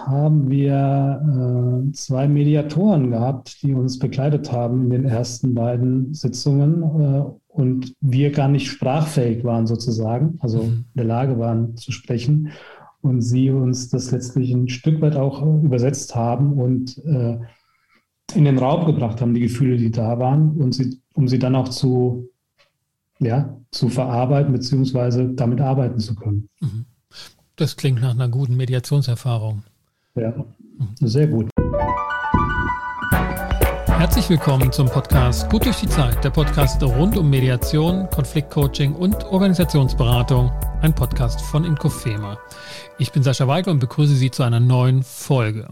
haben wir 2 Mediatoren gehabt, die uns begleitet haben in den ersten beiden Sitzungen und wir gar nicht sprachfähig waren sozusagen, also in der Lage waren zu sprechen und sie uns das letztlich ein Stück weit auch übersetzt haben und in den Raum gebracht haben, die Gefühle, die da waren, und um sie dann auch zu verarbeiten beziehungsweise damit arbeiten zu können. Das klingt nach einer guten Mediationserfahrung. Ja, sehr gut. Herzlich willkommen zum Podcast Gut durch die Zeit, der Podcast rund um Mediation, Konfliktcoaching und Organisationsberatung, ein Podcast von Inkofema. Ich bin Sascha Weigel und begrüße Sie zu einer neuen Folge.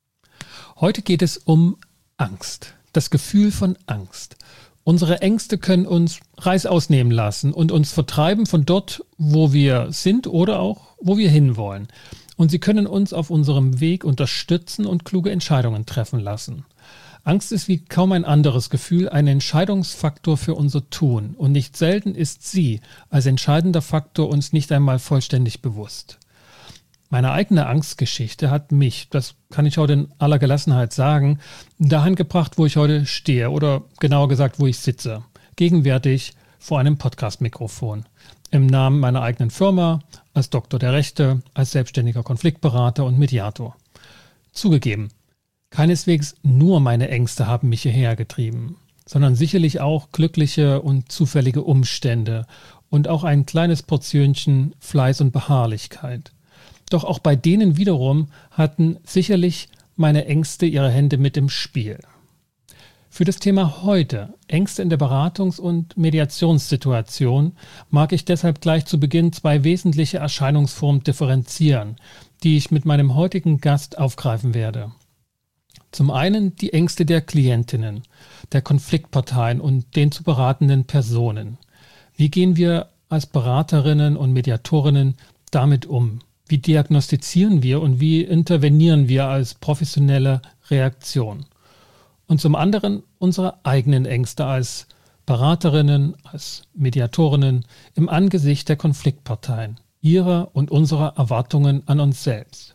Heute geht es um Angst, das Gefühl von Angst. Unsere Ängste können uns reißaus nehmen lassen und uns vertreiben von dort, wo wir sind oder auch, wo wir hinwollen. Und sie können uns auf unserem Weg unterstützen und kluge Entscheidungen treffen lassen. Angst ist wie kaum ein anderes Gefühl ein Entscheidungsfaktor für unser Tun. Und nicht selten ist sie als entscheidender Faktor uns nicht einmal vollständig bewusst. Meine eigene Angstgeschichte hat mich, das kann ich heute in aller Gelassenheit sagen, dahin gebracht, wo ich heute stehe oder genauer gesagt, wo ich sitze. Gegenwärtig vor einem Podcast-Mikrofon. Im Namen meiner eigenen Firma, als Doktor der Rechte, als selbstständiger Konfliktberater und Mediator. Zugegeben, keineswegs nur meine Ängste haben mich hierher getrieben, sondern sicherlich auch glückliche und zufällige Umstände und auch ein kleines Portionchen Fleiß und Beharrlichkeit. Doch auch bei denen wiederum hatten sicherlich meine Ängste ihre Hände mit im Spiel. Für das Thema heute, Ängste in der Beratungs- und Mediationssituation, mag ich deshalb gleich zu Beginn 2 wesentliche Erscheinungsformen differenzieren, die ich mit meinem heutigen Gast aufgreifen werde. Zum einen die Ängste der Klientinnen, der Konfliktparteien und den zu beratenden Personen. Wie gehen wir als Beraterinnen und Mediatorinnen damit um? Wie diagnostizieren wir und wie intervenieren wir als professionelle Reaktion? Und zum anderen unsere eigenen Ängste als Beraterinnen, als Mediatorinnen im Angesicht der Konfliktparteien, ihrer und unserer Erwartungen an uns selbst.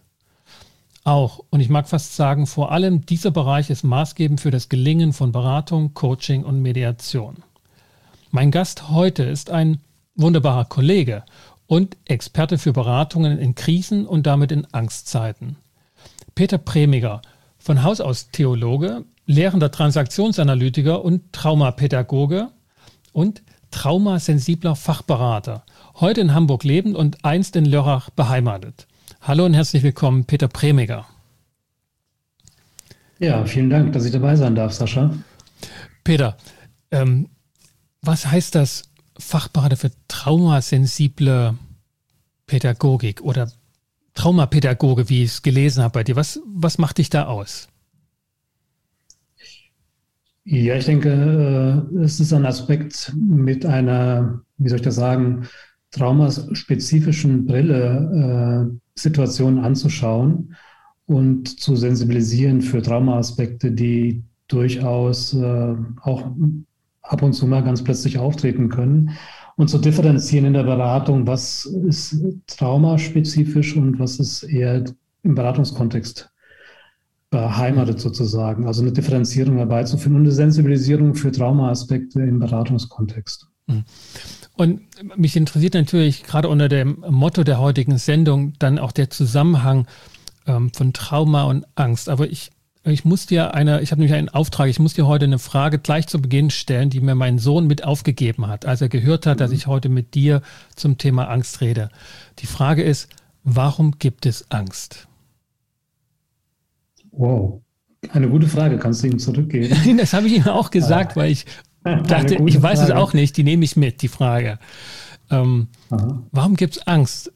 Auch, und ich mag fast sagen, vor allem dieser Bereich ist maßgebend für das Gelingen von Beratung, Coaching und Mediation. Mein Gast heute ist ein wunderbarer Kollege und Experte für Beratungen in Krisen und damit in Angstzeiten. Peter Premiger, von Haus aus Theologe, lehrender Transaktionsanalytiker und Traumapädagoge und traumasensibler Fachberater, heute in Hamburg lebend und einst in Lörrach beheimatet. Hallo und herzlich willkommen, Peter Premiger. Ja, vielen Dank, dass ich dabei sein darf, Sascha. Peter, was heißt das Fachberater für traumasensible Pädagogik oder Traumapädagoge, wie ich es gelesen habe bei dir? Was macht dich da aus? Ja, ich denke, es ist ein Aspekt mit einer, wie soll ich das sagen, traumaspezifischen Brille Situationen anzuschauen und zu sensibilisieren für Traumaaspekte, die durchaus auch ab und zu mal ganz plötzlich auftreten können, und zu differenzieren in der Beratung, was ist traumaspezifisch und was ist eher im Beratungskontext beheimatet sozusagen. Also eine Differenzierung herbeizuführen und eine Sensibilisierung für Traumaaspekte im Beratungskontext. Und mich interessiert natürlich gerade unter dem Motto der heutigen Sendung dann auch der Zusammenhang von Trauma und Angst. Aber ich habe nämlich einen Auftrag, ich muss dir heute eine Frage gleich zu Beginn stellen, die mir mein Sohn mit aufgegeben hat, als er gehört hat, dass ich heute mit dir zum Thema Angst rede. Die Frage ist, warum gibt es Angst? Wow, eine gute Frage, kannst du ihm zurückgeben? Das habe ich ihm auch gesagt, weil ich dachte, ich weiß es auch nicht, die nehme ich mit, die Frage. Warum gibt es Angst?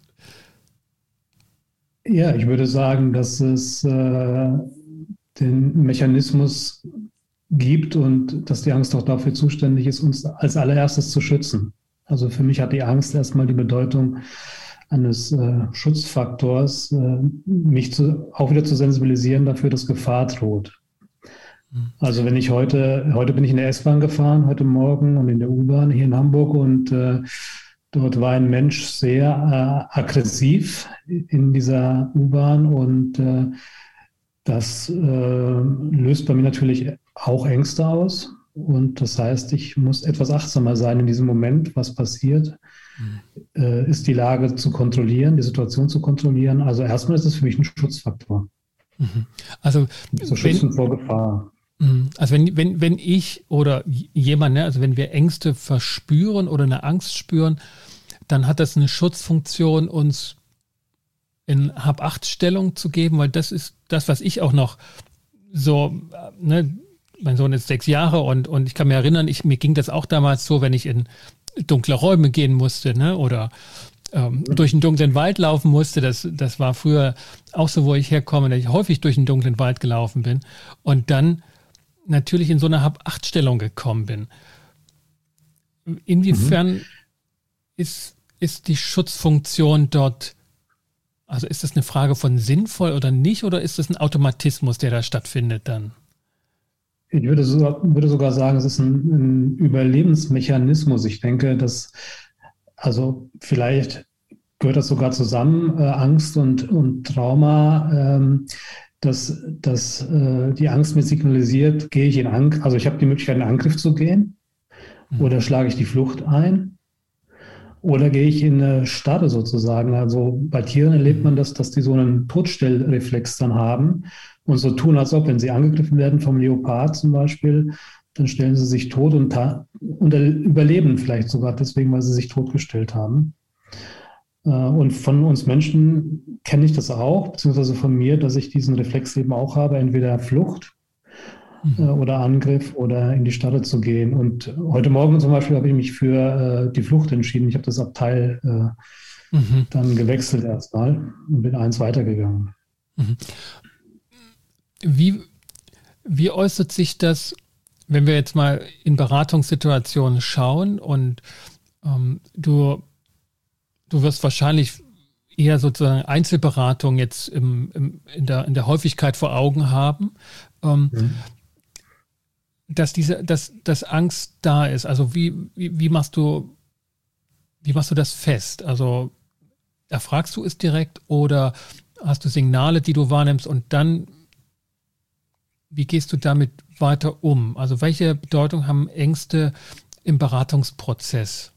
Ja, ich würde sagen, dass es den Mechanismus gibt und dass die Angst auch dafür zuständig ist, uns als allererstes zu schützen. Also für mich hat die Angst erstmal die Bedeutung eines Schutzfaktors, mich auch wieder zu sensibilisieren dafür, dass Gefahr droht. Also wenn ich heute bin ich in der S-Bahn gefahren, heute Morgen, und in der U-Bahn hier in Hamburg, und Dort war ein Mensch sehr aggressiv in dieser U-Bahn und das löst bei mir natürlich auch Ängste aus. Und das heißt, ich muss etwas achtsamer sein in diesem Moment, was passiert, ist die Lage zu kontrollieren, die Situation zu kontrollieren. Also erstmal ist es für mich ein Schutzfaktor. Also so schützen vor Gefahr. Also wenn ich oder jemand, ne, also wenn wir Ängste verspüren oder eine Angst spüren, dann hat das eine Schutzfunktion, uns in Hab-Acht-Stellung zu geben, weil das ist das, was ich auch noch so, ne, mein Sohn ist 6 Jahre und ich kann mich erinnern, mir ging das auch damals so, wenn ich in dunkle Räume gehen musste, ne, oder durch einen dunklen Wald laufen musste. Das war früher auch so, wo ich herkomme, dass ich häufig durch einen dunklen Wald gelaufen bin und dann natürlich in so eine Hab-Acht-Stellung gekommen bin. Inwiefern ist die Schutzfunktion dort, also ist das eine Frage von sinnvoll oder nicht, oder ist das ein Automatismus, der da stattfindet dann? Ich würde sogar sagen, es ist ein Überlebensmechanismus. Ich denke, dass, also vielleicht gehört das sogar zusammen, Angst und Trauma, dass die Angst mir signalisiert, gehe ich in Angriff, also ich habe die Möglichkeit, in Angriff zu gehen, oder schlage ich die Flucht ein, oder gehe ich in eine Starre sozusagen. Also bei Tieren erlebt man das, dass die so einen Todstellreflex dann haben und so tun, als ob, wenn sie angegriffen werden vom Leopard zum Beispiel, dann stellen sie sich tot und überleben vielleicht sogar deswegen, weil sie sich totgestellt haben. Und von uns Menschen kenne ich das auch, beziehungsweise von mir, dass ich diesen Reflex eben auch habe, entweder Flucht oder Angriff oder in die Starre zu gehen. Und heute Morgen zum Beispiel habe ich mich für die Flucht entschieden. Ich habe das Abteil dann gewechselt erstmal und bin eins weitergegangen. Wie äußert sich das, wenn wir jetzt mal in Beratungssituationen schauen und du wirst wahrscheinlich eher sozusagen Einzelberatung jetzt in der Häufigkeit vor Augen haben, dass Angst da ist. Also wie machst du das fest? Also erfragst du es direkt oder hast du Signale, die du wahrnimmst, und dann wie gehst du damit weiter um? Also welche Bedeutung haben Ängste im Beratungsprozess?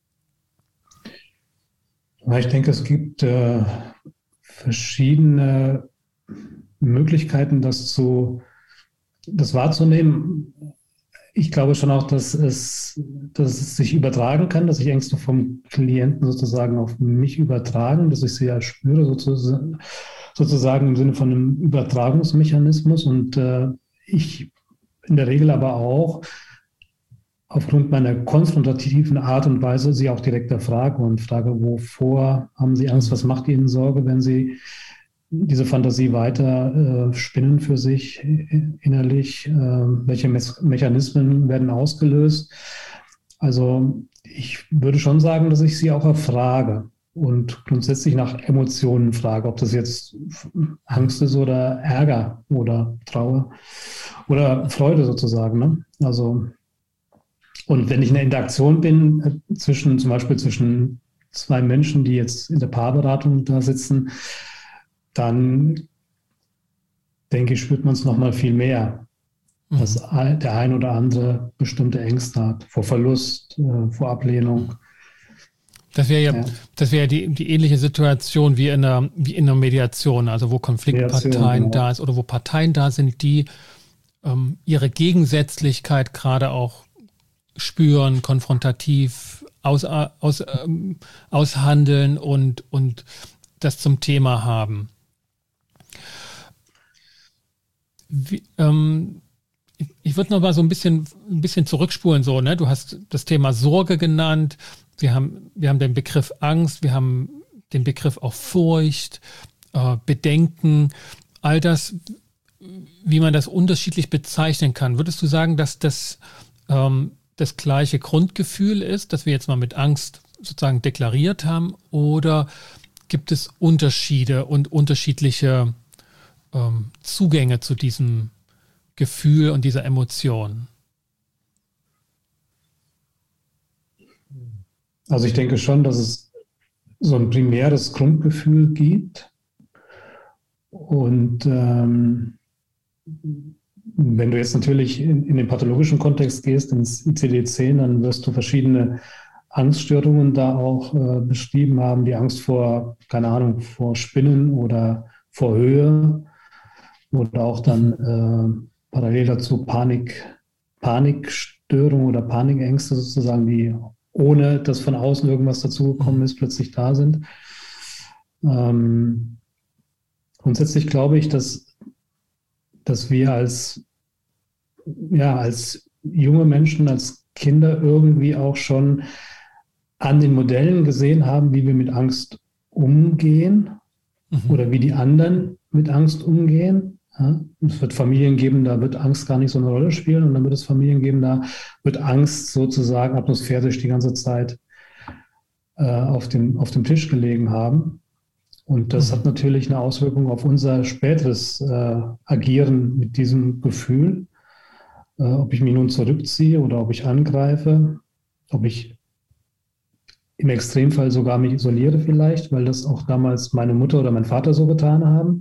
Ich denke, es gibt verschiedene Möglichkeiten, das wahrzunehmen. Ich glaube schon auch, dass es sich übertragen kann, dass sich Ängste vom Klienten sozusagen auf mich übertragen, dass ich sie ja spüre, sozusagen im Sinne von einem Übertragungsmechanismus. Und ich in der Regel aber auch aufgrund meiner konfrontativen Art und Weise sie auch direkt erfrage und frage, wovor haben Sie Angst, was macht Ihnen Sorge, wenn Sie diese Fantasie weiter spinnen für sich innerlich, welche Mechanismen werden ausgelöst. Also ich würde schon sagen, dass ich sie auch erfrage und grundsätzlich nach Emotionen frage, ob das jetzt Angst ist oder Ärger oder Trauer oder Freude sozusagen. Ne? Also, und wenn ich in der Interaktion bin, zum Beispiel zwischen 2 Menschen, die jetzt in der Paarberatung da sitzen, dann denke ich, spürt man es nochmal viel mehr, dass der ein oder andere bestimmte Ängste hat, vor Verlust, vor Ablehnung. Das wäre ja die ähnliche Situation wie in einer Mediation, also wo Konfliktparteien da ist oder wo Parteien da sind, die ihre Gegensätzlichkeit gerade auch spüren, konfrontativ aushandeln und das zum Thema haben. Ich würde noch mal so ein bisschen zurückspulen, so, ne? Du hast das Thema Sorge genannt, wir haben den Begriff Angst, wir haben den Begriff auch Furcht, Bedenken, all das, wie man das unterschiedlich bezeichnen kann. Würdest du sagen, dass das gleiche Grundgefühl ist, das wir jetzt mal mit Angst sozusagen deklariert haben, oder gibt es Unterschiede und unterschiedliche Zugänge zu diesem Gefühl und dieser Emotion? Also ich denke schon, dass es so ein primäres Grundgefühl gibt. Und wenn du jetzt natürlich in den pathologischen Kontext gehst, ins ICD-10, dann wirst du verschiedene Angststörungen da auch beschrieben haben. Die Angst vor, keine Ahnung, vor Spinnen oder vor Höhe oder auch dann parallel dazu Panikstörungen oder Panikängste sozusagen, die ohne dass von außen irgendwas dazugekommen ist, plötzlich da sind. Grundsätzlich glaube ich, dass wir als junge Menschen, als Kinder irgendwie auch schon an den Modellen gesehen haben, wie wir mit Angst umgehen oder wie die anderen mit Angst umgehen. Ja, es wird Familien geben, da wird Angst gar nicht so eine Rolle spielen, und dann wird es Familien geben, da wird Angst sozusagen atmosphärisch die ganze Zeit auf dem Tisch gelegen haben. Und das hat natürlich eine Auswirkung auf unser späteres Agieren mit diesem Gefühl. Ob ich mich nun zurückziehe oder ob ich angreife, ob ich im Extremfall sogar mich isoliere vielleicht, weil das auch damals meine Mutter oder mein Vater so getan haben.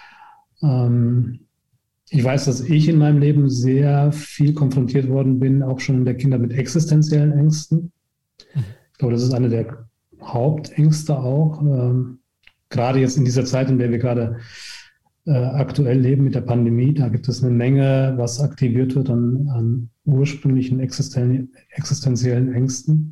Ich weiß, dass ich in meinem Leben sehr viel konfrontiert worden bin, auch schon in der Kindheit, mit existenziellen Ängsten. Ich glaube, das ist eine der Hauptängste auch. Gerade jetzt in dieser Zeit, in der wir gerade aktuell leben mit der Pandemie, da gibt es eine Menge, was aktiviert wird an ursprünglichen existenziellen Ängsten.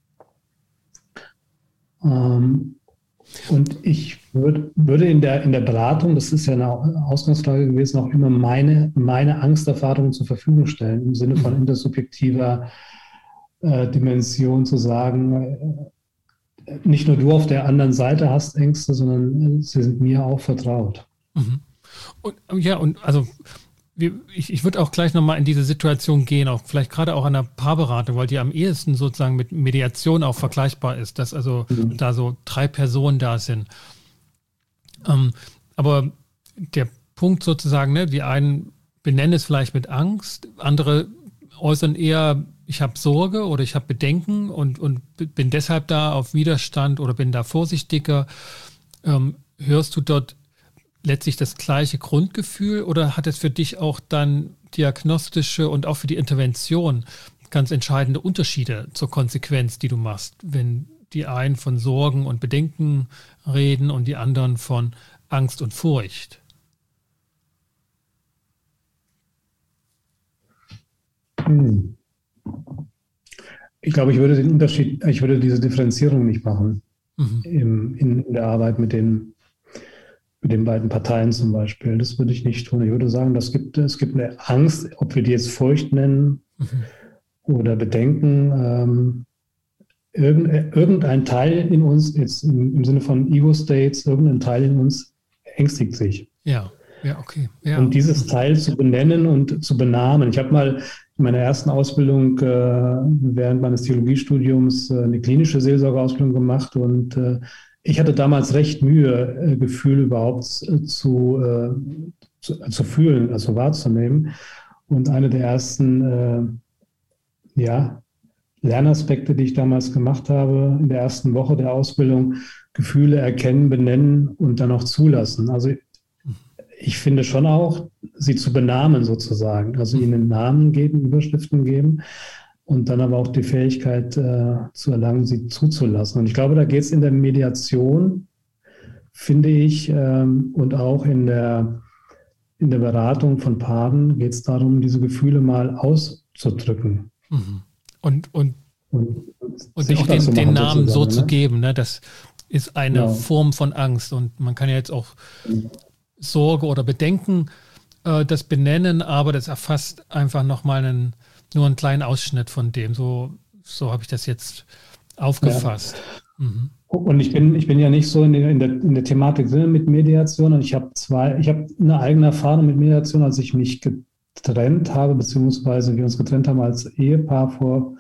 Und ich würde in der Beratung, das ist ja eine Ausgangsfrage gewesen, auch immer meine Angsterfahrungen zur Verfügung stellen, im Sinne von intersubjektiver Dimension, zu sagen, nicht nur du auf der anderen Seite hast Ängste, sondern sie sind mir auch vertraut. Und also ich würde auch gleich nochmal in diese Situation gehen, auch vielleicht gerade auch an der Paarberatung, weil die am ehesten sozusagen mit Mediation auch vergleichbar ist, dass also da so 3 Personen da sind. Aber der Punkt sozusagen, ne, die einen benennen es vielleicht mit Angst, andere äußern eher, ich habe Sorge oder ich habe Bedenken und bin deshalb da auf Widerstand oder bin da vorsichtiger. Hörst du dort letztlich das gleiche Grundgefühl oder hat es für dich auch dann diagnostische und auch für die Intervention ganz entscheidende Unterschiede zur Konsequenz, die du machst, wenn die einen von Sorgen und Bedenken reden und die anderen von Angst und Furcht? Ich glaube, ich würde diese Differenzierung nicht machen in der Arbeit mit den beiden Parteien zum Beispiel. Das würde ich nicht tun. Ich würde sagen, es gibt eine Angst, ob wir die jetzt Furcht nennen oder Bedenken. Irgendein Teil in uns, jetzt im Sinne von Ego-States, irgendein Teil in uns ängstigt sich. Ja, okay. Ja. Und dieses Teil zu benennen und zu benamen. Ich habe mal in meiner ersten Ausbildung während meines Theologiestudiums eine klinische Seelsorgeausbildung gemacht, und ich hatte damals recht Mühe, Gefühle überhaupt zu fühlen, also wahrzunehmen. Und eine der ersten Lernaspekte, die ich damals gemacht habe, in der ersten Woche der Ausbildung, Gefühle erkennen, benennen und dann auch zulassen. Also ich finde schon auch, sie zu benamen sozusagen, also ihnen Namen geben, Überschriften geben und dann aber auch die Fähigkeit zu erlangen, sie zuzulassen. Und ich glaube, da geht es in der Mediation, finde ich, und auch in der Beratung von Paaren geht es darum, diese Gefühle mal auszudrücken. Und auch den Namen so zu geben, ne? Das ist eine Form von Angst. Und man kann ja jetzt auch Sorge oder Bedenken das benennen, aber das erfasst einfach nochmal nur einen kleinen Ausschnitt von dem. So habe ich das jetzt aufgefasst. Ja. Und ich bin ja nicht so in der Thematik drin mit Mediation, und ich habe eine eigene Erfahrung mit Mediation, als ich mich getrennt habe, beziehungsweise wir uns getrennt haben als Ehepaar vor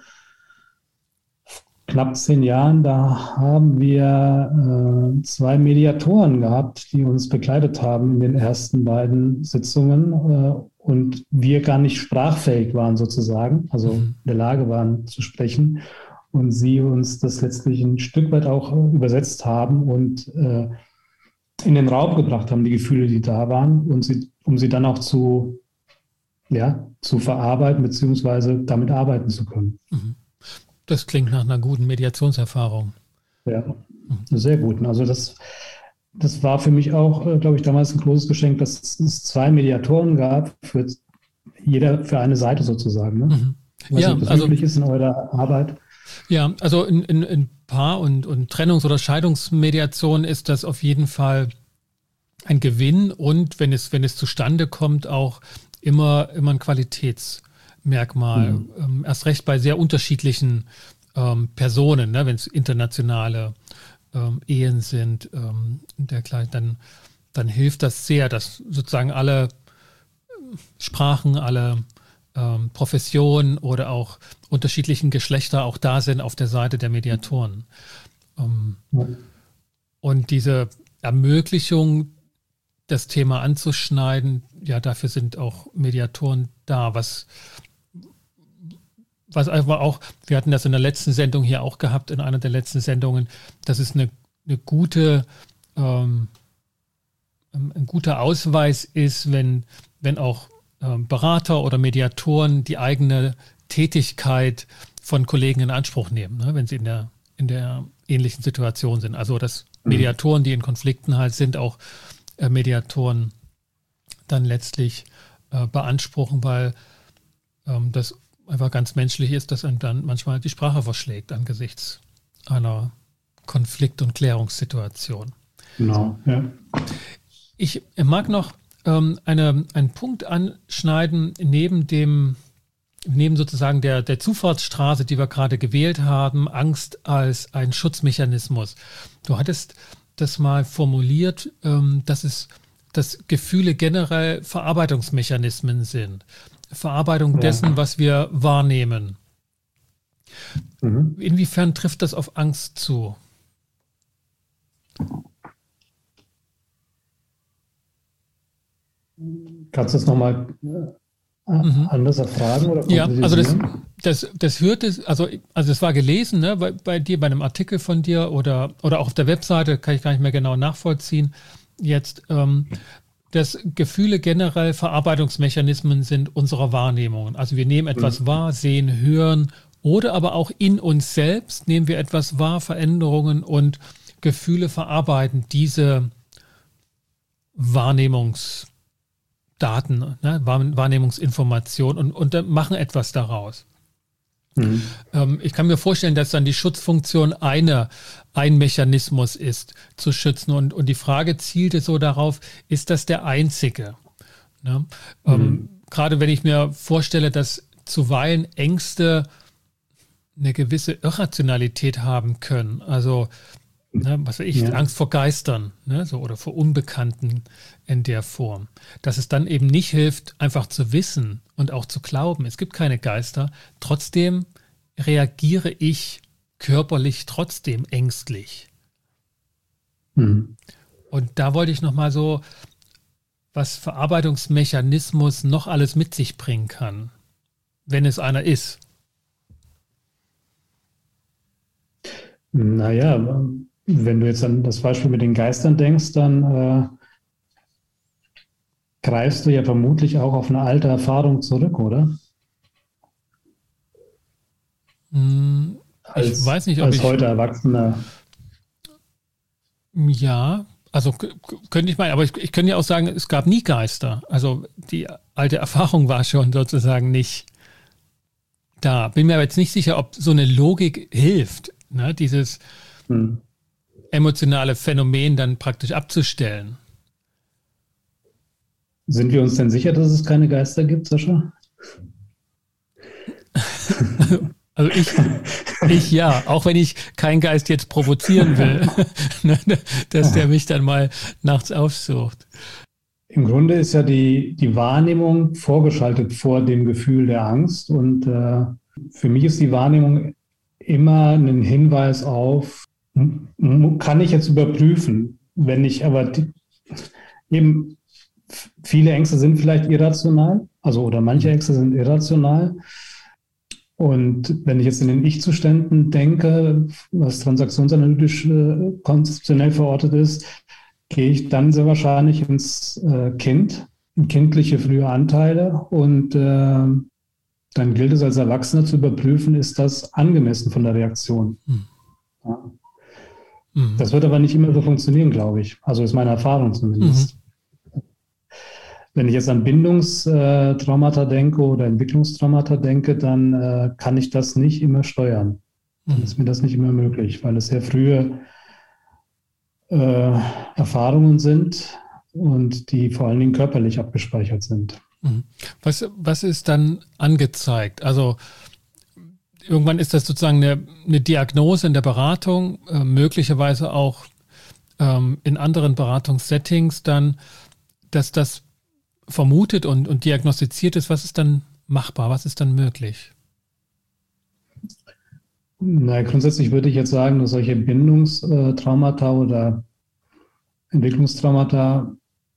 knapp 10 Jahren. Da haben wir 2 Mediatoren gehabt, die uns begleitet haben in den ersten beiden Sitzungen, und wir gar nicht sprachfähig waren sozusagen, also in der Lage waren zu sprechen. und Sie uns das letztlich ein Stück weit auch übersetzt haben und in den Raum gebracht haben, die Gefühle, die da waren, um sie dann auch zu verarbeiten beziehungsweise damit arbeiten zu können. Das klingt nach einer guten Mediationserfahrung. Ja, sehr gut. Also das war für mich auch, glaube ich, damals ein großes Geschenk, dass es 2 Mediatoren gab, jeder für eine Seite sozusagen. Ne? Ja, ob das üblich ist in eurer Arbeit. Ja, also in Paar- und Trennungs- oder Scheidungsmediation ist das auf jeden Fall ein Gewinn und wenn es zustande kommt, auch immer ein Qualitätsmerkmal. Erst recht bei sehr unterschiedlichen Personen, ne? Wenn es internationale Ehen sind, dergleichen, dann hilft das sehr, dass sozusagen alle Sprachen, alle Professionen oder auch unterschiedlichen Geschlechter auch da sind auf der Seite der Mediatoren. Und diese Ermöglichung, das Thema anzuschneiden, ja, dafür sind auch Mediatoren da, was einfach auch, wir hatten das in der letzten Sendung hier auch gehabt, in einer der letzten Sendungen, dass es ein guter Ausweis ist, wenn auch Berater oder Mediatoren die eigene Tätigkeit von Kollegen in Anspruch nehmen, ne, wenn sie in der ähnlichen Situation sind. Also dass Mediatoren, die in Konflikten halt sind, auch Mediatoren dann letztlich beanspruchen, weil das einfach ganz menschlich ist, dass einem dann manchmal die Sprache verschlägt angesichts einer Konflikt- und Klärungssituation. Genau, ja. Ich mag noch einen Punkt anschneiden neben sozusagen der Zufahrtsstraße, die wir gerade gewählt haben, Angst als ein Schutzmechanismus. Du hattest das mal formuliert, dass Gefühle generell Verarbeitungsmechanismen sind. Verarbeitung dessen, was wir wahrnehmen. Inwiefern trifft das auf Angst zu? Kannst du das nochmal anders erfragen? Oder ja, also das hörte, also es war gelesen, ne, bei dir, bei einem Artikel von dir oder auch auf der Webseite, kann ich gar nicht mehr genau nachvollziehen, jetzt, dass Gefühle generell Verarbeitungsmechanismen sind unserer Wahrnehmungen. Also wir nehmen etwas wahr, sehen, hören oder aber auch in uns selbst nehmen wir etwas wahr, Veränderungen und Gefühle verarbeiten diese Wahrnehmungsdaten, ne, Wahrnehmungsinformationen und machen etwas daraus. Ich kann mir vorstellen, dass dann die Schutzfunktion ein Mechanismus ist, zu schützen. Und die Frage zielte so darauf, ist das der einzige? Ne? Gerade wenn ich mir vorstelle, dass zuweilen Ängste eine gewisse Irrationalität haben können. Also, ne, was weiß ich, Angst vor Geistern, ne, so, oder vor Unbekannten in der Form. Dass es dann eben nicht hilft, einfach zu wissen und auch zu glauben, es gibt keine Geister. Trotzdem reagiere ich körperlich trotzdem ängstlich. Und da wollte ich nochmal so, was Verarbeitungsmechanismus noch alles mit sich bringen kann, wenn es einer ist. Naja, wenn du jetzt an das Beispiel mit den Geistern denkst, dann greifst du ja vermutlich auch auf eine alte Erfahrung zurück, oder? Ich weiß nicht, ob als heute Erwachsener. Ja, also könnte ich meinen, aber ich könnte ja auch sagen, es gab nie Geister. Also die alte Erfahrung war schon sozusagen nicht da. Bin mir aber jetzt nicht sicher, ob so eine Logik hilft, ne, dieses emotionale Phänomen dann praktisch abzustellen. Sind wir uns denn sicher, dass es keine Geister gibt, Sascha? Also ich ja, auch wenn ich keinen Geist jetzt provozieren will, dass der mich dann mal nachts aufsucht. Im Grunde ist ja die Wahrnehmung vorgeschaltet vor dem Gefühl der Angst und für mich ist die Wahrnehmung immer ein Hinweis auf, kann ich jetzt überprüfen, wenn ich aber eben viele Ängste sind vielleicht irrational, also oder manche Ängste sind irrational. Und wenn ich jetzt in den Ich-Zuständen denke, was transaktionsanalytisch konzeptionell verortet ist, gehe ich dann sehr wahrscheinlich ins Kind, in kindliche frühe Anteile und dann gilt es als Erwachsener zu überprüfen, ist das angemessen von der Reaktion. Ja. Das wird aber nicht immer so funktionieren, glaube ich. Also ist meine Erfahrung zumindest. Wenn ich jetzt an Bindungstraumata denke oder Entwicklungstraumata denke, dann kann ich das nicht immer steuern. Dann ist mir das nicht immer möglich, weil es sehr frühe Erfahrungen sind und die vor allen Dingen körperlich abgespeichert sind. Was ist dann angezeigt? Also irgendwann ist das sozusagen eine Diagnose in der Beratung, möglicherweise auch in anderen Beratungssettings dann, dass das vermutet und diagnostiziert ist. Was ist dann machbar? Was ist dann möglich? Na, grundsätzlich würde ich jetzt sagen, dass solche Bindungstraumata oder Entwicklungstraumata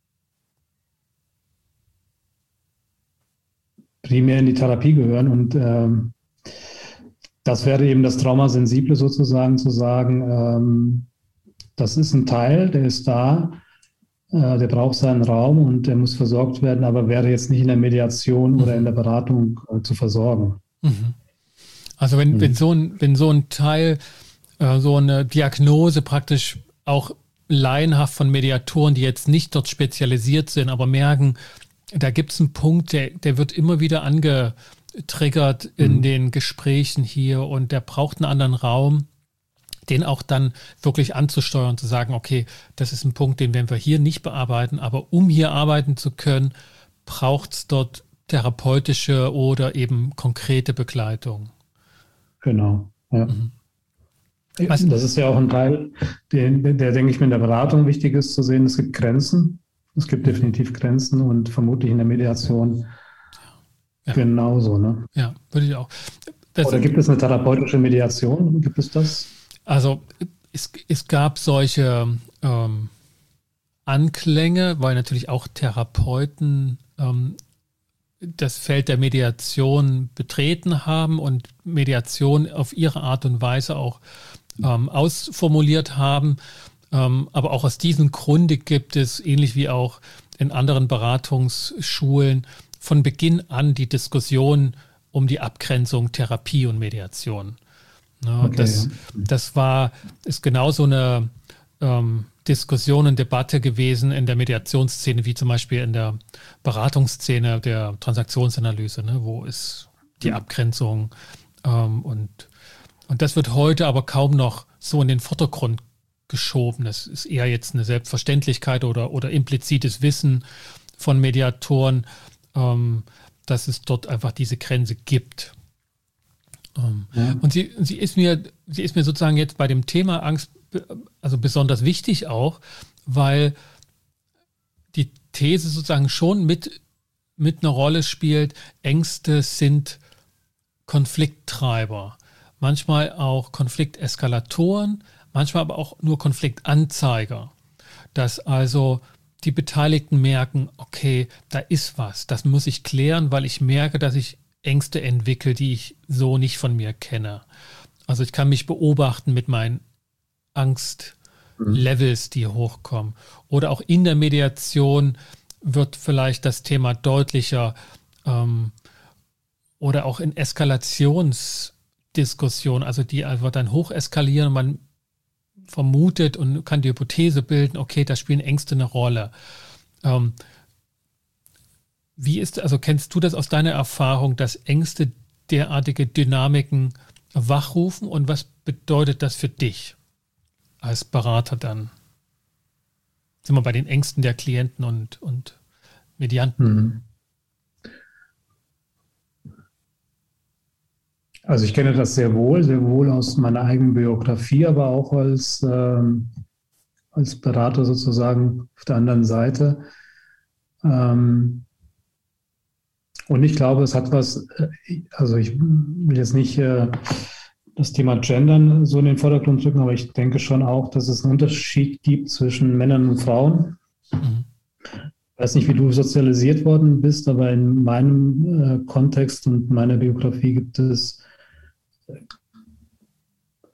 primär in die Therapie gehören und das wäre eben das Traumasensible sozusagen, zu sagen, das ist ein Teil, der ist da, der braucht seinen Raum und der muss versorgt werden, aber wäre jetzt nicht in der Mediation oder in der Beratung zu versorgen. Also wenn so ein Teil, so eine Diagnose praktisch auch laienhaft von Mediatoren, die jetzt nicht dort spezialisiert sind, aber merken, da gibt es einen Punkt, der wird immer wieder angetriggert in den Gesprächen hier und der braucht einen anderen Raum, den auch dann wirklich anzusteuern, zu sagen, okay, das ist ein Punkt, den werden wir hier nicht bearbeiten, aber um hier arbeiten zu können, braucht es dort therapeutische oder eben konkrete Begleitung. Genau, ja. Das ist ja auch ein Teil, der denke ich mir, in der Beratung wichtig ist zu sehen, es gibt Grenzen. Es gibt definitiv Grenzen und vermutlich in der Mediation genauso. Ne? Ja, würde ich auch. Oder gibt es eine therapeutische Mediation? Gibt es das? Also es gab solche Anklänge, weil natürlich auch Therapeuten das Feld der Mediation betreten haben und Mediation auf ihre Art und Weise auch ausformuliert haben. Aber auch aus diesem Grunde gibt es, ähnlich wie auch in anderen Beratungsschulen, von Beginn an die Diskussion um die Abgrenzung Therapie und Mediation. Ja, okay, das ist genauso eine Diskussion und Debatte gewesen in der Mediationsszene, wie zum Beispiel in der Beratungsszene der Transaktionsanalyse, ne, wo ist die Abgrenzung und das wird heute aber kaum noch so in den Vordergrund geschoben. Das ist eher jetzt eine Selbstverständlichkeit oder implizites Wissen von Mediatoren, dass es dort einfach diese Grenze gibt. Und sie ist mir sozusagen jetzt bei dem Thema Angst also besonders wichtig auch, weil die These sozusagen schon mit einer Rolle spielt, Ängste sind Konflikttreiber, manchmal auch Konflikteskalatoren, manchmal aber auch nur Konfliktanzeiger, dass also die Beteiligten merken, okay, da ist was, das muss ich klären, weil ich merke, dass ich Ängste entwickle, die ich so nicht von mir kenne. Also ich kann mich beobachten mit meinen Angstlevels, die hochkommen. Oder auch in der Mediation wird vielleicht das Thema deutlicher oder auch in Eskalationsdiskussionen, also die einfach dann hoch eskalieren und man vermutet und kann die Hypothese bilden, okay, da spielen Ängste eine Rolle. Kennst du das aus deiner Erfahrung, dass Ängste derartige Dynamiken wachrufen und was bedeutet das für dich als Berater dann? Sind wir bei den Ängsten der Klienten und Medianten? Also ich kenne das sehr wohl aus meiner eigenen Biografie, aber auch als Berater sozusagen auf der anderen Seite. Und ich glaube, es hat was, also ich will jetzt nicht das Thema Gendern so in den Vordergrund drücken, aber ich denke schon auch, dass es einen Unterschied gibt zwischen Männern und Frauen. Ich weiß nicht, wie du sozialisiert worden bist, aber in meinem Kontext und meiner Biografie gibt es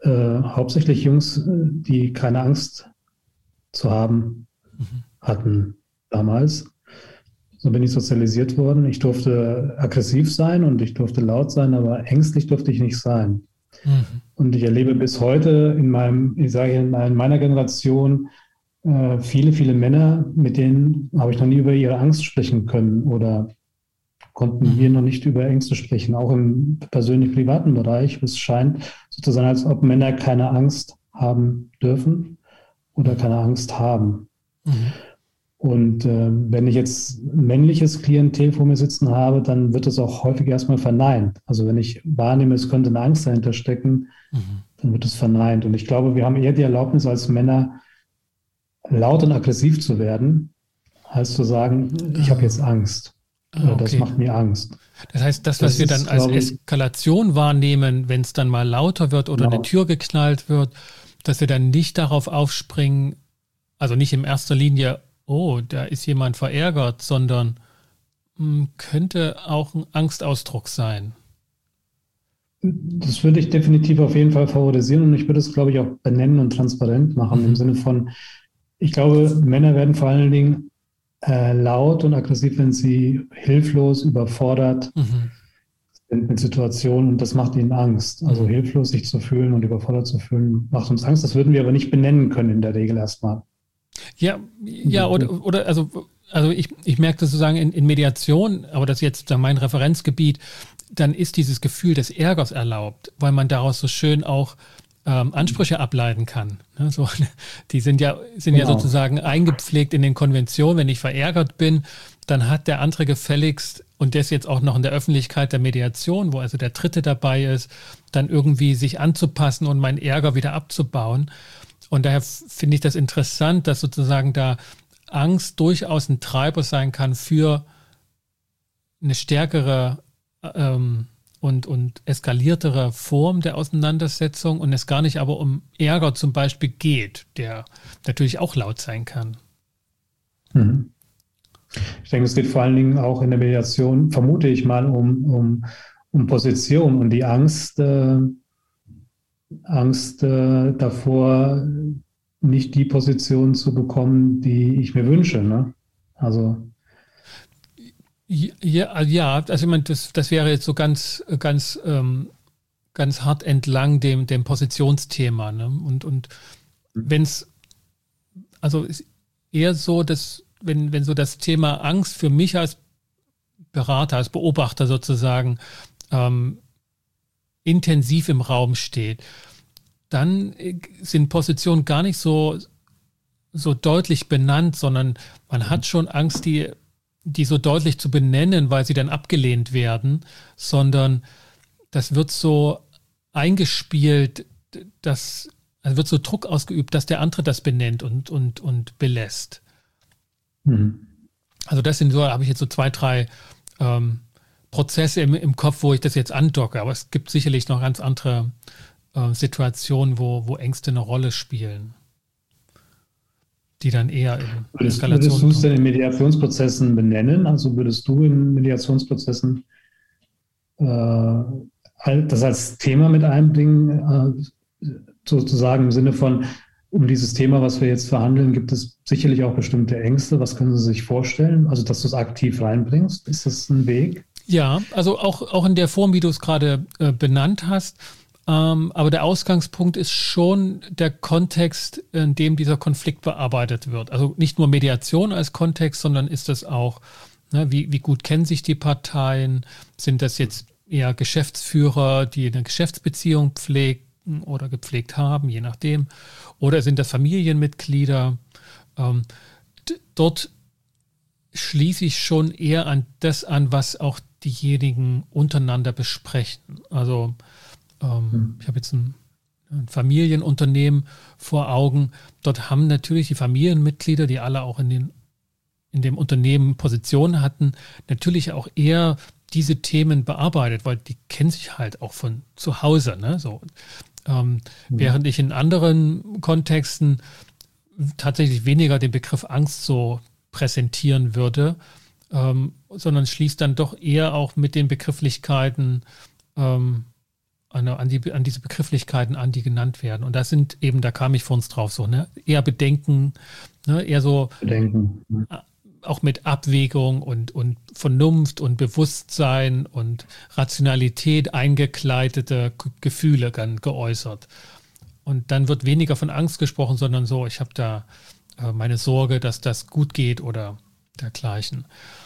hauptsächlich Jungs, die keine Angst zu haben hatten damals. So bin ich sozialisiert worden. Ich durfte aggressiv sein und ich durfte laut sein, aber ängstlich durfte ich nicht sein. Und ich erlebe bis heute in meiner Generation viele, viele Männer, mit denen habe ich noch nie über ihre Angst sprechen können oder konnten wir noch nicht über Ängste sprechen, auch im persönlich privaten Bereich. Es scheint sozusagen, als ob Männer keine Angst haben dürfen oder keine Angst haben. Und wenn ich jetzt ein männliches Klientel vor mir sitzen habe, dann wird es auch häufig erstmal verneint. Also wenn ich wahrnehme, es könnte eine Angst dahinter stecken, dann wird es verneint. Und ich glaube, wir haben eher die Erlaubnis als Männer, laut und aggressiv zu werden, als zu sagen, ich habe jetzt Angst. Oder das macht mir Angst. Das heißt, das, was wir dann als Eskalation wahrnehmen, wenn es dann mal lauter wird oder eine Tür geknallt wird, dass wir dann nicht darauf aufspringen, also nicht in erster Linie, oh, da ist jemand verärgert, sondern könnte auch ein Angstausdruck sein. Das würde ich definitiv auf jeden Fall favorisieren und ich würde es, glaube ich, auch benennen und transparent machen, im Sinne von, ich glaube, Männer werden vor allen Dingen laut und aggressiv, wenn sie hilflos, überfordert sind mit Situationen und das macht ihnen Angst. Also hilflos sich zu fühlen und überfordert zu fühlen, macht uns Angst. Das würden wir aber nicht benennen können in der Regel erstmal. Ja, oder also ich merke das sozusagen in Mediation, aber das ist jetzt mein Referenzgebiet, dann ist dieses Gefühl des Ärgers erlaubt, weil man daraus so schön auch Ansprüche ableiten kann. Ne? So, die sind ja sozusagen eingepflegt in den Konventionen. Wenn ich verärgert bin, dann hat der andere gefälligst, und das jetzt auch noch in der Öffentlichkeit der Mediation, wo also der Dritte dabei ist, dann irgendwie sich anzupassen und meinen Ärger wieder abzubauen. Und daher finde ich das interessant, dass sozusagen da Angst durchaus ein Treiber sein kann für eine stärkere und eskaliertere Form der Auseinandersetzung und es gar nicht aber um Ärger zum Beispiel geht, der natürlich auch laut sein kann. Ich denke, es geht vor allen Dingen auch in der Mediation, vermute ich mal, um Position und die Angst davor, nicht die Position zu bekommen, die ich mir wünsche. Ne? Also ja, also ich meine, das wäre jetzt so ganz hart entlang dem Positionsthema. Ne? Und wenn es, also ist eher so, dass wenn so das Thema Angst für mich als Berater, als Beobachter sozusagen intensiv im Raum steht, dann sind Positionen gar nicht so deutlich benannt, sondern man hat schon Angst, die so deutlich zu benennen, weil sie dann abgelehnt werden, sondern das wird so eingespielt, wird so Druck ausgeübt, dass der andere das benennt und belässt. Also das sind so, habe ich jetzt so 2, 3 Prozesse im Kopf, wo ich das jetzt andocke, aber es gibt sicherlich noch ganz andere Situationen, wo Ängste eine Rolle spielen, die dann eher in Eskalation. Würdest du es denn in Mediationsprozessen benennen? Also würdest du in Mediationsprozessen das als Thema mit einbringen, sozusagen im Sinne von, um dieses Thema, was wir jetzt verhandeln, gibt es sicherlich auch bestimmte Ängste. Was können Sie sich vorstellen? Also, dass du es aktiv reinbringst, ist das ein Weg? Ja, also auch in der Form, wie du es gerade benannt hast. Aber der Ausgangspunkt ist schon der Kontext, in dem dieser Konflikt bearbeitet wird. Also nicht nur Mediation als Kontext, sondern ist das auch, ne, wie gut kennen sich die Parteien? Sind das jetzt eher Geschäftsführer, die eine Geschäftsbeziehung pflegen oder gepflegt haben, je nachdem? Oder sind das Familienmitglieder? Dort schließe ich schon eher an das an, was auch diejenigen untereinander besprechen. Also ich habe jetzt ein Familienunternehmen vor Augen. Dort haben natürlich die Familienmitglieder, die alle auch in dem Unternehmen Positionen hatten, natürlich auch eher diese Themen bearbeitet, weil die kennen sich halt auch von zu Hause. Ne? So, während ich in anderen Kontexten tatsächlich weniger den Begriff Angst so präsentieren würde, sondern schließt dann doch eher auch mit den Begrifflichkeiten an diese Begrifflichkeiten an, die genannt werden. Und das sind eben, da kam ich vor uns drauf, so, ne, eher Bedenken, ne, eher so Bedenken. Auch mit Abwägung und Vernunft und Bewusstsein und Rationalität eingekleidete Gefühle geäußert. Und dann wird weniger von Angst gesprochen, sondern so, ich habe da meine Sorge, dass das gut geht oder dergleichen.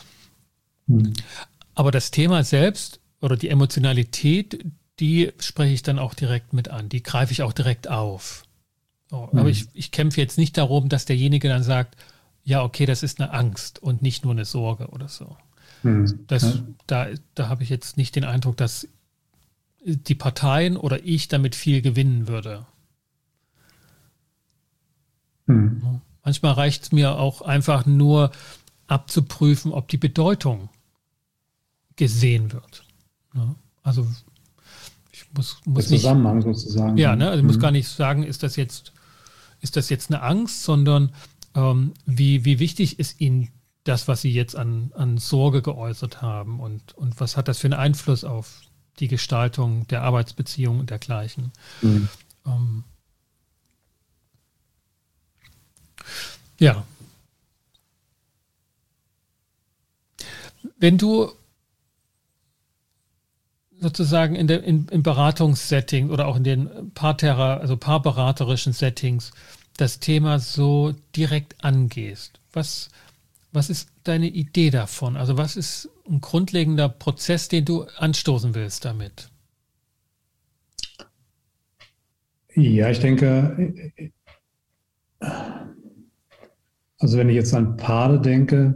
Aber das Thema selbst oder die Emotionalität, die spreche ich dann auch direkt mit an. Die greife ich auch direkt auf. So, aber ich kämpfe jetzt nicht darum, dass derjenige dann sagt, ja, okay, das ist eine Angst und nicht nur eine Sorge oder so. Da habe ich jetzt nicht den Eindruck, dass die Parteien oder ich damit viel gewinnen würde. Manchmal reicht es mir auch einfach nur abzuprüfen, ob die Bedeutung gesehen wird. Ja, also ich muss der Zusammenhang nicht, sozusagen. Ja, ne, also ich muss gar nicht sagen, ist das jetzt eine Angst, sondern wie wichtig ist Ihnen das, was Sie jetzt an Sorge geäußert haben und was hat das für einen Einfluss auf die Gestaltung der Arbeitsbeziehung und dergleichen. Ja. Wenn du sozusagen im Beratungssetting oder auch in den paarberaterischen Settings das Thema so direkt angehst, was ist deine Idee davon? Also was ist ein grundlegender Prozess, den du anstoßen willst damit? Ja, ich denke, also wenn ich jetzt an Paare denke,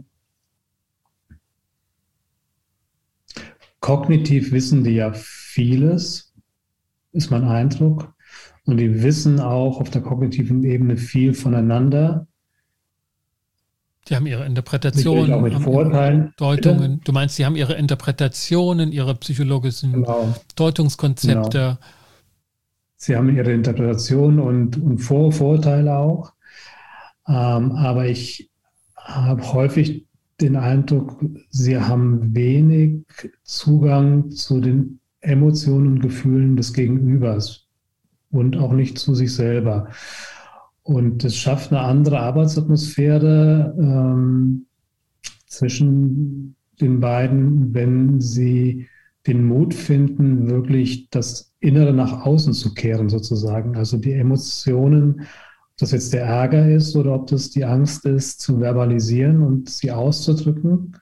kognitiv wissen die ja vieles, ist mein Eindruck. Und die wissen auch auf der kognitiven Ebene viel voneinander. Die haben ihre Interpretationen, auch mit Vorurteilen. Deutungen. Bitte? Du meinst, sie haben ihre Interpretationen, ihre psychologischen Deutungskonzepte. Genau. Sie haben ihre Interpretationen und Vorurteile auch. Aber ich habe häufig den Eindruck, sie haben wenig Zugang zu den Emotionen und Gefühlen des Gegenübers und auch nicht zu sich selber. Und es schafft eine andere Arbeitsatmosphäre zwischen den beiden, wenn sie den Mut finden, wirklich das Innere nach außen zu kehren sozusagen. Also die Emotionen, ob das jetzt der Ärger ist oder ob das die Angst ist, zu verbalisieren und sie auszudrücken.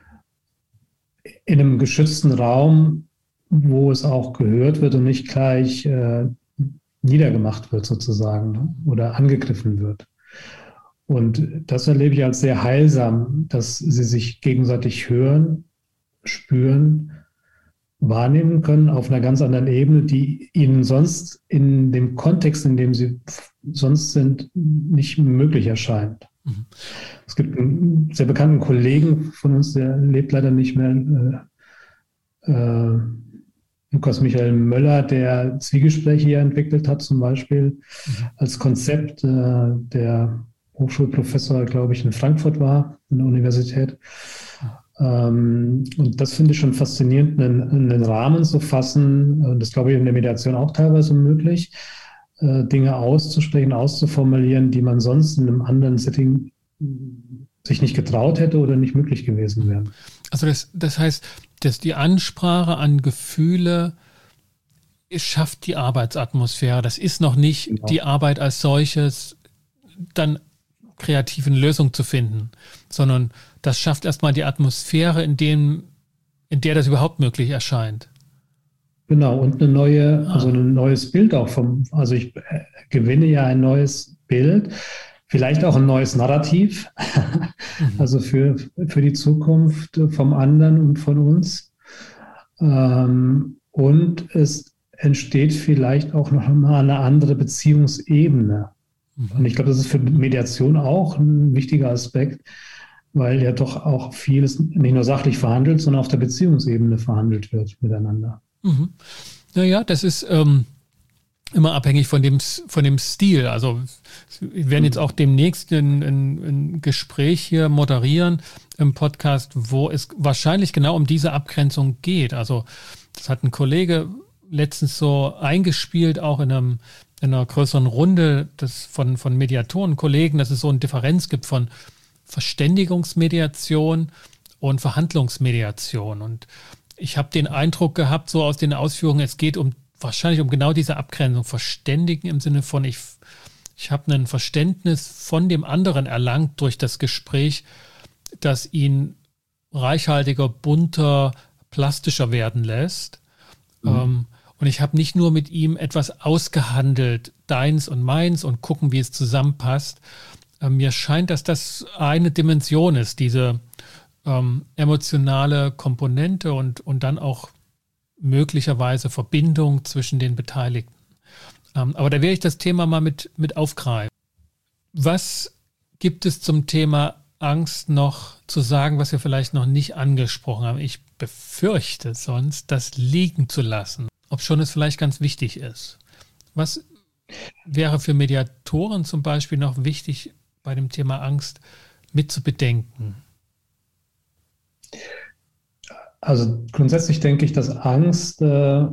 In einem geschützten Raum, wo es auch gehört wird und nicht gleich niedergemacht wird sozusagen oder angegriffen wird. Und das erlebe ich als sehr heilsam, dass sie sich gegenseitig hören, spüren, wahrnehmen können auf einer ganz anderen Ebene, die ihnen sonst in dem Kontext, in dem sie sonst sind, nicht möglich erscheint. Es gibt einen sehr bekannten Kollegen von uns, der lebt leider nicht mehr, Lukas Michael Möller, der Zwiegespräche hier entwickelt hat, zum Beispiel als Konzept, der Hochschulprofessor, glaube ich, in Frankfurt war, in der Universität. Und das finde ich schon faszinierend, einen Rahmen zu fassen. Das glaube ich in der Mediation auch teilweise möglich, Dinge auszusprechen, auszuformulieren, die man sonst in einem anderen Setting sich nicht getraut hätte oder nicht möglich gewesen wären. Also das heißt, dass die Ansprache an Gefühle schafft die Arbeitsatmosphäre. Das ist noch nicht die Arbeit als solches, dann kreativen Lösungen zu finden, sondern das schafft erstmal die Atmosphäre, in der das überhaupt möglich erscheint. Genau, und ein neues Bild auch also ich gewinne ja ein neues Bild, vielleicht auch ein neues Narrativ, also für die Zukunft vom anderen und von uns. Und es entsteht vielleicht auch noch mal eine andere Beziehungsebene. Und ich glaube, das ist für Mediation auch ein wichtiger Aspekt, weil ja doch auch vieles nicht nur sachlich verhandelt, sondern auf der Beziehungsebene verhandelt wird miteinander. Naja, das ist immer abhängig von dem Stil. Also wir werden jetzt auch demnächst ein Gespräch hier moderieren im Podcast, wo es wahrscheinlich genau um diese Abgrenzung geht. Also das hat ein Kollege letztens so eingespielt, auch in einer größeren Runde von Mediatoren, Kollegen, dass es so eine Differenz gibt von Verständigungsmediation und Verhandlungsmediation. Und ich habe den Eindruck gehabt, so aus den Ausführungen, es geht wahrscheinlich um genau diese Abgrenzung. Verständigen im Sinne von, ich habe ein Verständnis von dem anderen erlangt durch das Gespräch, das ihn reichhaltiger, bunter, plastischer werden lässt. Und ich habe nicht nur mit ihm etwas ausgehandelt, deins und meins, und gucken, wie es zusammenpasst. Mir scheint, dass das eine Dimension ist, diese emotionale Komponente und dann auch möglicherweise Verbindung zwischen den Beteiligten. Aber da werde ich das Thema mal mit aufgreifen. Was gibt es zum Thema Angst noch zu sagen, was wir vielleicht noch nicht angesprochen haben? Ich befürchte sonst, das liegen zu lassen, obschon es vielleicht ganz wichtig ist. Was wäre für Mediatoren zum Beispiel noch wichtig bei dem Thema Angst mit zu bedenken? Also grundsätzlich denke ich, dass Angst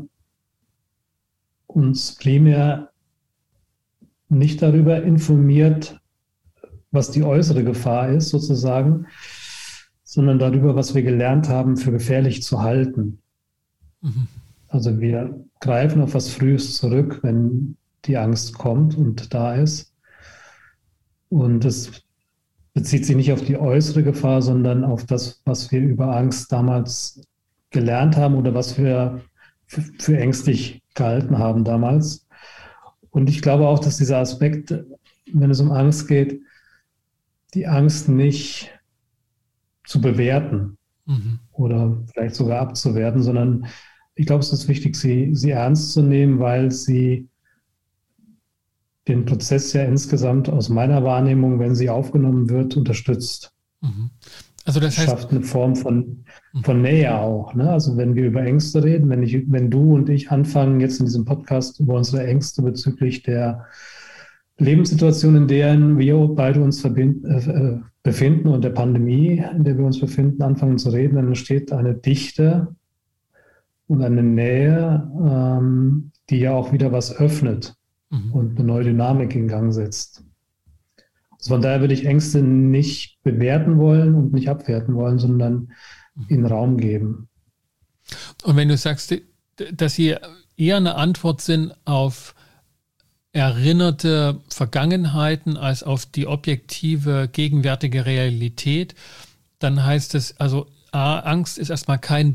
uns primär nicht darüber informiert, was die äußere Gefahr ist, sozusagen, sondern darüber, was wir gelernt haben, für gefährlich zu halten. Mhm. Also wir greifen auf was Frühes zurück, wenn die Angst kommt und da ist. Und es bezieht sich nicht auf die äußere Gefahr, sondern auf das, was wir über Angst damals gelernt haben oder was wir für ängstlich gehalten haben damals. Und ich glaube auch, dass dieser Aspekt, wenn es um Angst geht, die Angst nicht zu bewerten oder vielleicht sogar abzuwerten, sondern ich glaube, es ist wichtig, sie ernst zu nehmen, weil sie den Prozess ja insgesamt aus meiner Wahrnehmung, wenn sie aufgenommen wird, unterstützt. Also das heißt, schafft eine Form von Nähe auch. Ne? Also wenn wir über Ängste reden, wenn du und ich anfangen, jetzt in diesem Podcast über unsere Ängste bezüglich der Lebenssituation, in der wir beide uns befinden und der Pandemie, in der wir uns befinden, anfangen zu reden, dann entsteht eine Dichte und eine Nähe, die ja auch wieder was öffnet und eine neue Dynamik in Gang setzt. Also von daher würde ich Ängste nicht bewerten wollen und nicht abwerten wollen, sondern ihnen Raum geben. Und wenn du sagst, dass sie eher eine Antwort sind auf erinnerte Vergangenheiten als auf die objektive, gegenwärtige Realität, dann heißt es, also Angst ist erstmal kein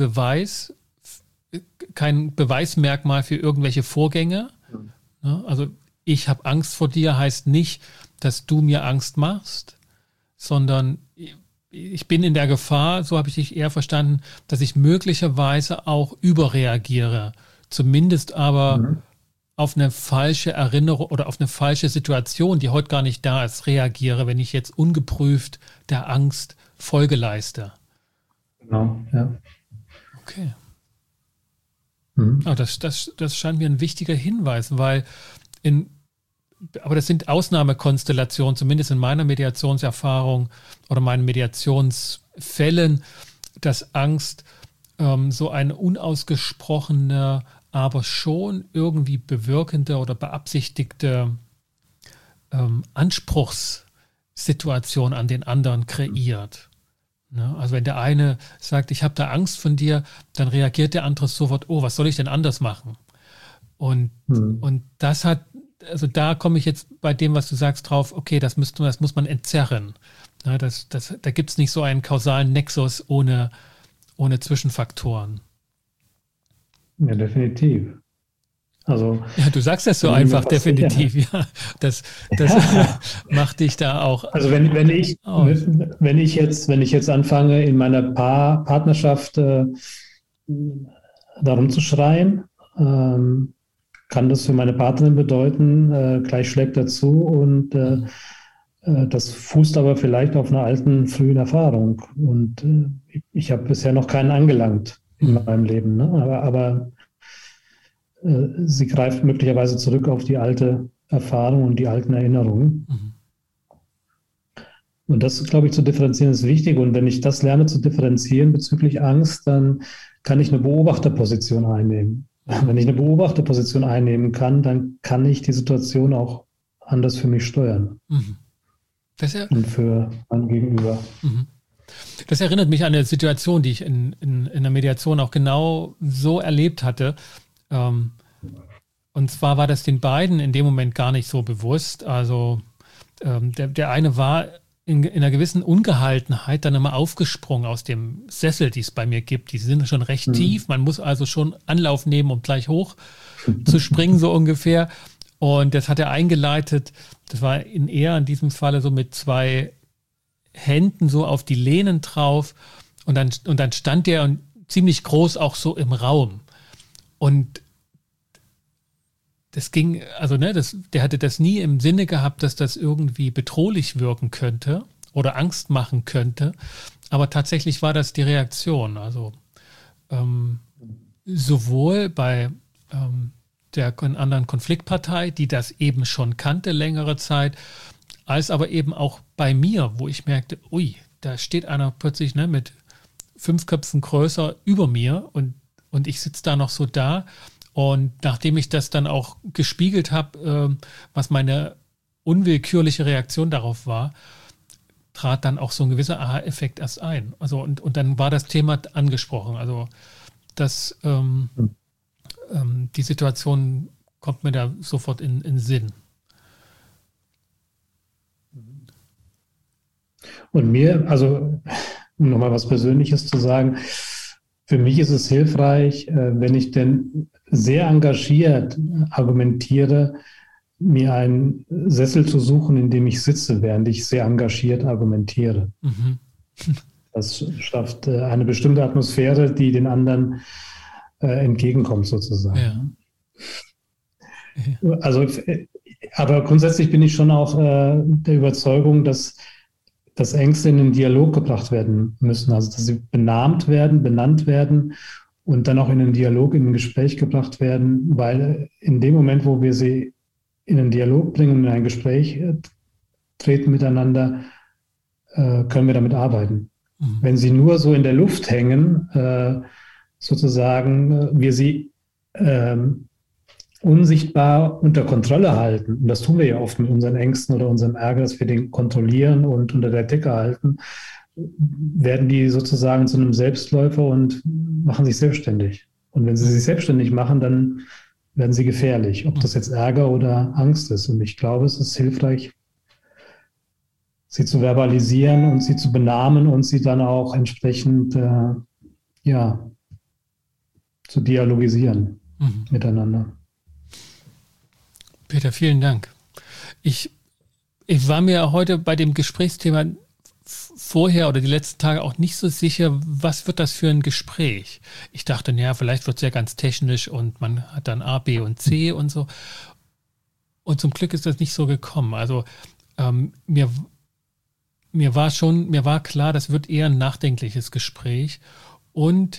Beweismerkmal für irgendwelche Vorgänge. Also ich habe Angst vor dir heißt nicht, dass du mir Angst machst, sondern ich bin in der Gefahr, so habe ich dich eher verstanden, dass ich möglicherweise auch überreagiere, zumindest aber auf eine falsche Erinnerung oder auf eine falsche Situation, die heute gar nicht da ist, reagiere, wenn ich jetzt ungeprüft der Angst Folge leiste. Genau, ja. Okay. Oh, das scheint mir ein wichtiger Hinweis, weil aber das sind Ausnahmekonstellationen, zumindest in meiner Mediationserfahrung oder meinen Mediationsfällen, dass Angst so eine unausgesprochene, aber schon irgendwie bewirkende oder beabsichtigte Anspruchssituation an den anderen kreiert. Ne? Also wenn der eine sagt, ich habe da Angst von dir, dann reagiert der andere sofort, oh, was soll ich denn anders machen? Und das hat, also da komme ich jetzt bei dem, was du sagst, drauf, okay, das muss man entzerren. Ja, da gibt es nicht so einen kausalen Nexus ohne Zwischenfaktoren. Ja, definitiv. Also, ja, du sagst das so einfach, definitiv. Ja, das macht dich da auch. Also wenn ich jetzt anfange, in meiner Partnerschaft darum zu schreien, kann das für meine Partnerin bedeuten, gleich schlägt er zu und das fußt aber vielleicht auf einer alten, frühen Erfahrung. Und ich habe bisher noch keinen angelangt in meinem Leben. Ne? Aber sie greift möglicherweise zurück auf die alte Erfahrung und die alten Erinnerungen. Und das, glaube ich, zu differenzieren ist wichtig. Und wenn ich das lerne zu differenzieren bezüglich Angst, dann kann ich eine Beobachterposition einnehmen. Wenn ich eine Beobachterposition einnehmen kann, dann kann ich die Situation auch anders für mich steuern. Mhm. Und für mein Gegenüber. Mhm. Das erinnert mich an eine Situation, die ich in der Mediation auch genau so erlebt hatte. Und zwar war das den beiden in dem Moment gar nicht so bewusst. Also der eine war in einer gewissen Ungehaltenheit dann immer aufgesprungen aus dem Sessel, die es bei mir gibt. Die sind schon recht tief. Man muss also schon Anlauf nehmen, um gleich hoch zu springen, so ungefähr. Und das hat er eingeleitet. Das war eher in diesem Falle so mit 2 Händen so auf die Lehnen drauf. Und dann stand der ziemlich groß auch so im Raum. Und das ging, also der hatte das nie im Sinne gehabt, dass das irgendwie bedrohlich wirken könnte oder Angst machen könnte. Aber tatsächlich war das die Reaktion. Also sowohl bei der anderen Konfliktpartei, die das eben schon kannte längere Zeit, als aber eben auch bei mir, wo ich merkte, ui, da steht einer plötzlich mit 5 Köpfen größer über mir und ich sitze da noch so da. Und nachdem ich das dann auch gespiegelt habe, was meine unwillkürliche Reaktion darauf war, trat dann auch so ein gewisser Aha-Effekt erst ein. Also und dann war das Thema angesprochen. Also das die Situation kommt mir da sofort in Sinn. Und mir, also um nochmal was Persönliches zu sagen, für mich ist es hilfreich, wenn ich denn sehr engagiert argumentiere, mir einen Sessel zu suchen, in dem ich sitze, während ich sehr engagiert argumentiere. Mhm. Das schafft eine bestimmte Atmosphäre, die den anderen entgegenkommt sozusagen. Ja. Also, aber grundsätzlich bin ich schon auch der Überzeugung, dass Ängste in den Dialog gebracht werden müssen, also dass sie benannt werden und dann auch in den Dialog, in ein Gespräch gebracht werden, weil in dem Moment, wo wir sie in einen Dialog bringen, in ein Gespräch treten miteinander, können wir damit arbeiten. Mhm. Wenn sie nur so in der Luft hängen, sozusagen, wir sie unsichtbar unter Kontrolle halten, und das tun wir ja oft mit unseren Ängsten oder unserem Ärger, dass wir den kontrollieren und unter der Decke halten, werden die sozusagen zu einem Selbstläufer und machen sich selbstständig. Und wenn sie sich selbstständig machen, dann werden sie gefährlich, ob das jetzt Ärger oder Angst ist. Und ich glaube, es ist hilfreich, sie zu verbalisieren und sie zu benamen und sie dann auch entsprechend zu dialogisieren miteinander. Peter, vielen Dank. Ich war mir heute bei dem Gesprächsthema vorher oder die letzten Tage auch nicht so sicher, was wird das für ein Gespräch? Ich dachte, vielleicht wird es ja ganz technisch und man hat dann A, B und C und so. Und zum Glück ist das nicht so gekommen. Also mir war klar, das wird eher ein nachdenkliches Gespräch und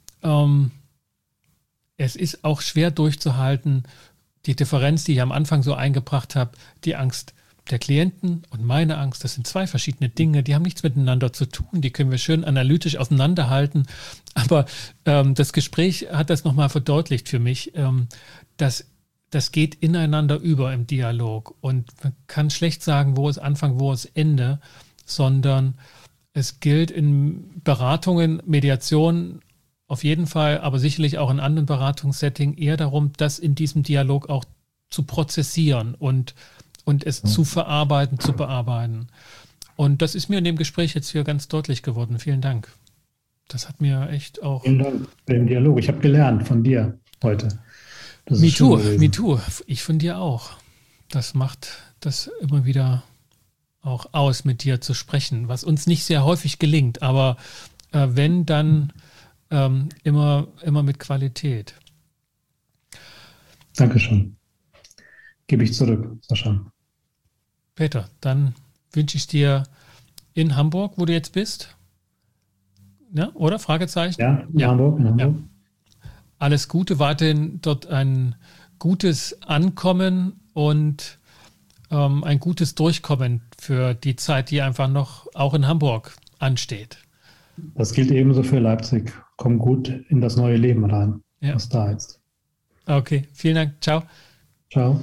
es ist auch schwer durchzuhalten, die Differenz, die ich am Anfang so eingebracht habe, die Angst der Klienten und meine Angst, das sind 2 verschiedene Dinge, die haben nichts miteinander zu tun, die können wir schön analytisch auseinanderhalten, aber das Gespräch hat das nochmal verdeutlicht für mich, dass das geht ineinander über im Dialog und man kann schlecht sagen, wo ist Anfang, wo ist Ende, sondern es gilt in Beratungen, Mediation auf jeden Fall, aber sicherlich auch in anderen Beratungssettings eher darum, das in diesem Dialog auch zu prozessieren und es zu verarbeiten, zu bearbeiten. Und das ist mir in dem Gespräch jetzt hier ganz deutlich geworden. Vielen Dank. Das hat mir echt auch... Vielen Dank für den Dialog. Ich habe gelernt von dir heute. Me too. Ich von dir auch. Das macht das immer wieder auch aus, mit dir zu sprechen, was uns nicht sehr häufig gelingt, aber wenn, dann immer mit Qualität. Dankeschön. Gebe ich zurück, Sascha. Peter, dann wünsche ich dir in Hamburg, wo du jetzt bist, ja, oder? Fragezeichen? Ja, in Hamburg. Ja. Alles Gute, weiterhin dort ein gutes Ankommen und ein gutes Durchkommen für die Zeit, die einfach noch auch in Hamburg ansteht. Das gilt ebenso für Leipzig. Komm gut in das neue Leben rein, was da ist. Okay, vielen Dank. Ciao. Ciao.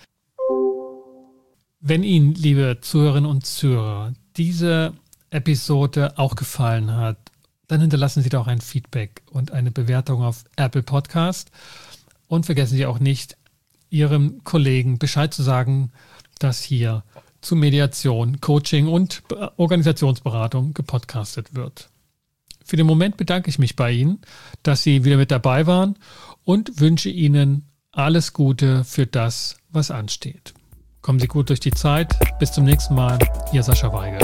Wenn Ihnen, liebe Zuhörerinnen und Zuhörer, diese Episode auch gefallen hat, dann hinterlassen Sie doch ein Feedback und eine Bewertung auf Apple Podcast. Und vergessen Sie auch nicht, Ihrem Kollegen Bescheid zu sagen, dass hier zu Mediation, Coaching und Organisationsberatung gepodcastet wird. Für den Moment bedanke ich mich bei Ihnen, dass Sie wieder mit dabei waren und wünsche Ihnen alles Gute für das, was ansteht. Kommen Sie gut durch die Zeit. Bis zum nächsten Mal. Ihr Sascha Weigel.